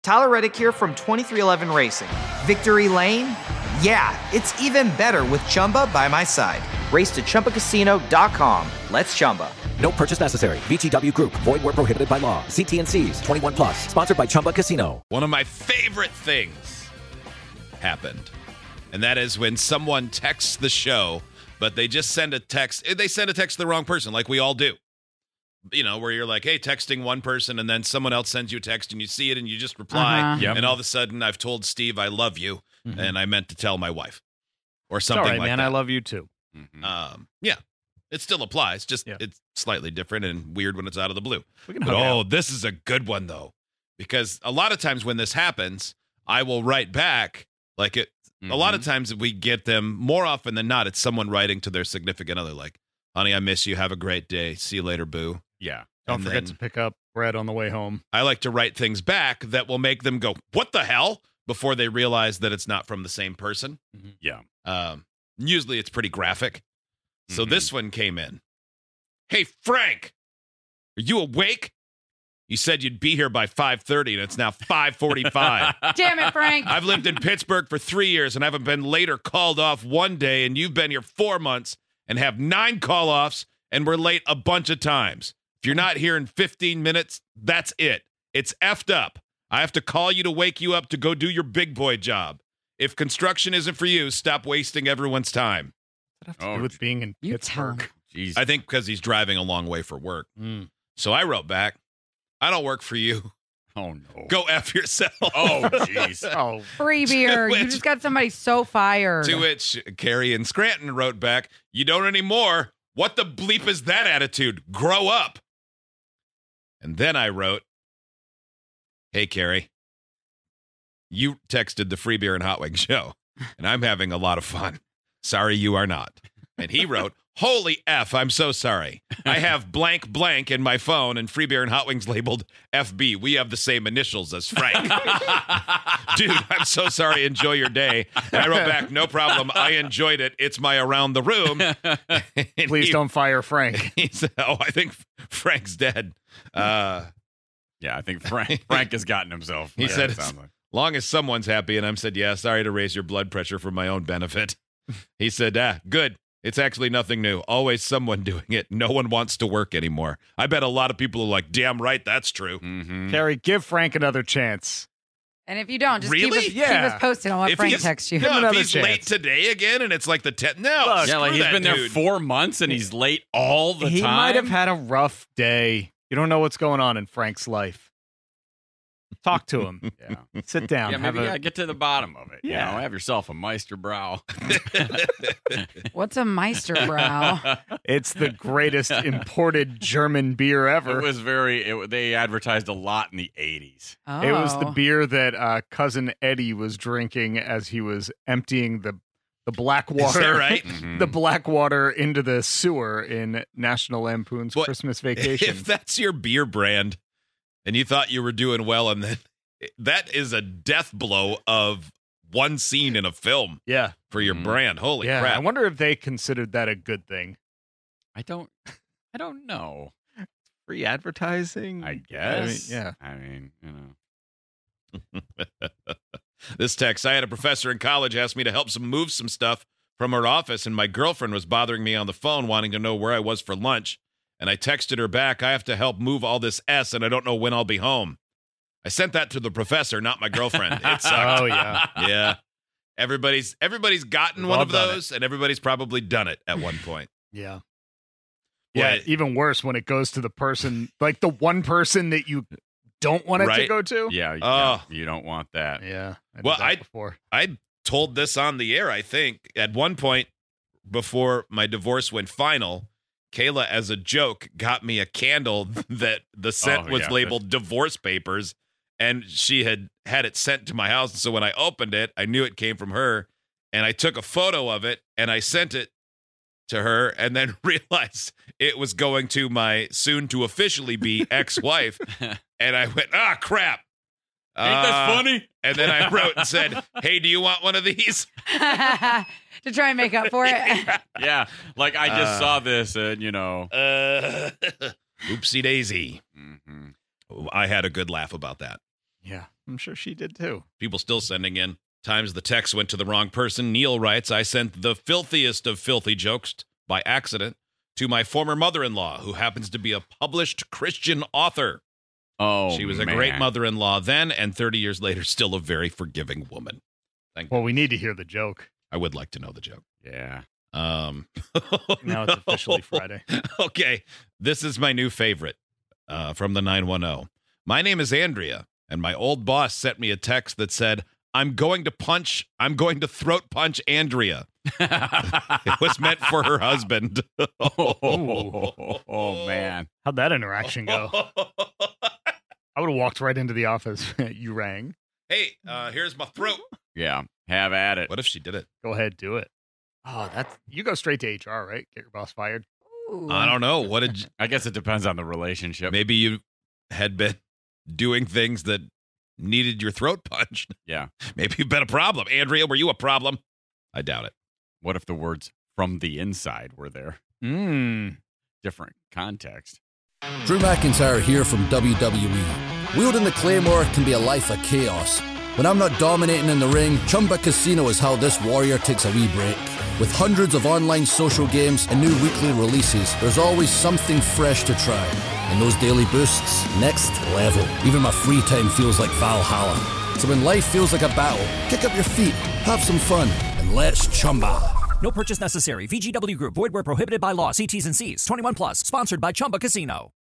Tyler Reddick here from 2311 Racing. Victory Lane? Yeah, it's even better with Chumba by my side. Race to ChumbaCasino.com. Let's Chumba. No purchase necessary. VGW Group. Void where prohibited by law. See T&Cs. 21 plus. Sponsored by Chumba Casino. One of my favorite things happened, and that is when someone texts the show, but they just send a text. They send a text to the wrong person, like we all do. You know, where you're like, hey, texting one person, and then someone else sends you a text, and you see it, and you just reply. Yep. And all of a sudden, I've told Steve I love you, and I meant to tell my wife. Or something Sorry, like man, that. I love you too. Yeah, it still applies. Just Yeah. it's slightly different and weird when it's out of the blue. We can But hug out. this is a good one though, because a lot of times when this happens, I will write back like it. A lot of times we get them more often than not. It's someone writing to their significant other, like, "Honey, I miss you. Have a great day. See you later, boo." Yeah. Don't And forget then- to pick up bread on the way home. I like to write things back that will make them go, "What the hell?" before they realize that it's not from the same person. Yeah. Usually it's pretty graphic. So this one came in. "Hey, Frank, are you awake? You said you'd be here by 5:30, and it's now 5:45. Damn it, Frank. I've lived in Pittsburgh for 3 years and haven't been late or called off one day, and you've been here 4 months and have 9 call-offs, and we're late a bunch of times. If you're not here in 15 minutes, that's it. It's effed up. I have to call you to wake you up to go do your big boy job. If construction isn't for you, stop wasting everyone's time." What does that have to do with being in You tell Pittsburgh? Jeez. I think because he's driving a long way for work. So I wrote back, "I don't work for you. Oh, no. Go F yourself." Oh, jeez. Oh, Free beer. You Which- just got somebody so fired. To which Carrie in Scranton wrote back, "You don't anymore. What the bleep is that attitude? Grow up." And then I wrote, "Hey, Carrie, you texted the Free Beer and Hot Wings show, and I'm having a lot of fun. Sorry you are not." And he wrote, "Holy F, I'm so sorry. I have blank blank in my phone and Free Beer and Hot Wings labeled FB. We have the same initials as Frank." "Dude, I'm so sorry. Enjoy your day." And I wrote back, "No problem. I enjoyed it. It's my around the room." And please don't fire Frank. He said, "Oh, I think Frank's dead." Yeah, I think Frank has gotten himself. He Yeah, said, it sounds like. "Long as someone's happy." And I said, "Yeah, sorry to raise your blood pressure for my own benefit." He said, "Good. It's actually nothing new. Always someone doing it. No one wants to work anymore." I bet a lot of people are like, "Damn right, that's true." Carrie, give Frank another chance. And if you don't, just Really? keep Yeah. us posted on what If Frank he's- texts you. No, if another he's late chance. today again and it's like the 10th. No, Look, Yeah, like screw he's that been there dude. 4 months and he's late all the He time. might have had a rough day. You don't know what's going on in Frank's life. Talk to him. Yeah. Sit down. Yeah, maybe have a, get to the bottom of it. Yeah. You know, have yourself a Meisterbrow. What's a Meisterbrow? It's the greatest imported German beer ever. It was they advertised a lot in the 80s. Oh. It was the beer that cousin Eddie was drinking as he was emptying the black Is water, that right? the black water into the sewer in National Lampoon's What- Christmas Vacation. If that's your beer brand and you thought you were doing well, and then that is a death blow of one scene in a film Yeah, for your brand. Holy yeah. I crap. wonder if they considered that a good thing. I don't know. Free advertising, I guess. yeah. I mean, you know. This text, "I had a professor in college ask me to help move some stuff from her office, and my girlfriend was bothering me on the phone wanting to know where I was for lunch. And I texted her back, I have to help move all this S, and I don't know when I'll be home. I sent that to the professor, not my girlfriend. It sucked." Oh yeah. Yeah. Everybody's gotten We've one all of done those, and everybody's probably done it at one point. Yeah. Yeah, Boy, even worse when it goes to the person, like the one person that you don't want it to Right. go to. Yeah, Oh. you don't want that. Yeah. I did Well, that before. I told this on the air, I think, at one point before my divorce went final. Kayla, as a joke, got me a candle that the scent Oh, was yeah. labeled divorce papers, and she had it sent to my house. So when I opened it, I knew it came from her, and I took a photo of it, and I sent it to her, and then realized it was going to my soon-to-officially be ex-wife, and I went, crap. Ain't that funny? And then I wrote and said, "Hey, do you want one of these?" to try and make up for it. Yeah, like I just saw this, and you know. Oopsie daisy. Mhm. I had a good laugh about that. Yeah, I'm sure she did too. People still sending in. Times the text went to the wrong person. Neil writes, I sent the filthiest of filthy jokes by accident to my former mother-in-law, who happens to be a published Christian author. Oh, She was a great mother-in-law then, and 30 years later, still a very forgiving woman. Thank Well, we need to hear the joke. I would like to know the joke. Yeah. Now it's officially Friday. Okay, this is my new favorite from the 910. My name is Andrea, and my old boss sent me a text that said, I'm going to throat punch Andrea. It was meant for her husband. Oh, man. How'd that interaction go? I would have walked right into the office. You rang. Hey, here's my throat. Yeah. Have at it. What if she did it? Go ahead, do it. Oh, you go straight to HR, right? Get your boss fired. Ooh. I don't know. What did I guess it depends on the relationship. maybe you had been doing things that needed your throat punched. Yeah. Maybe you've been a problem. Andrea, were you a problem? I doubt it. What if the words from the inside were there? Different context. Drew McIntyre here from WWE. Wielding the Claymore can be a life of chaos. When I'm not dominating in the ring, Chumba Casino is how this warrior takes a wee break. With hundreds of online social games and new weekly releases, there's always something fresh to try. And those daily boosts, next level. Even my free time feels like Valhalla. So when life feels like a battle, kick up your feet, have some fun, and let's Chumba. No purchase necessary. VGW Group. Void where prohibited by law. See T's and C's. 21 plus. Sponsored by Chumba Casino.